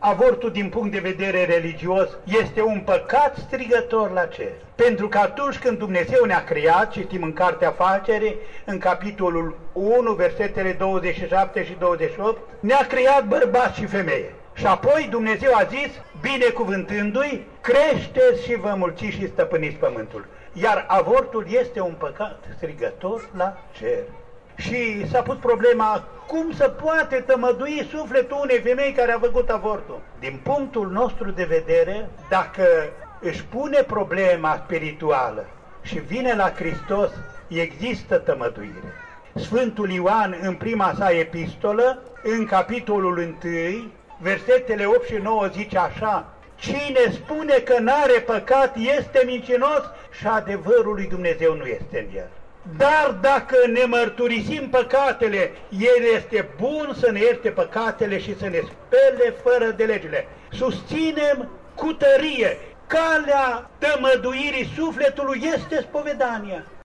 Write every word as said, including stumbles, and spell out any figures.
avortul din punct de vedere religios este un păcat strigător la cer. Pentru că atunci când Dumnezeu ne-a creat, citim în Cartea Facerii, în capitolul unu, versetele douăzeci și șapte și douăzeci și opt, ne-a creat bărbați și femeie. Și apoi Dumnezeu a zis, binecuvântându-i, creșteți și vă mulțiți și stăpâniți pământul. Iar avortul este un păcat strigător la cer. Și s-a pus problema, cum se poate tămădui sufletul unei femei care a făcut avortul? Din punctul nostru de vedere, dacă își pune problema spirituală și vine la Hristos, există tămăduire. Sfântul Ioan, în prima sa epistolă, în capitolul unu, versetele opt și nouă, zice așa, cine spune că n-are păcat este mincinos și adevărul lui Dumnezeu nu este în el. Dar dacă ne mărturisim păcatele, El este bun să ne ierte păcatele și să ne spele fără de legile. Susținem cu tărie, calea tămăduirii sufletului este spovedania.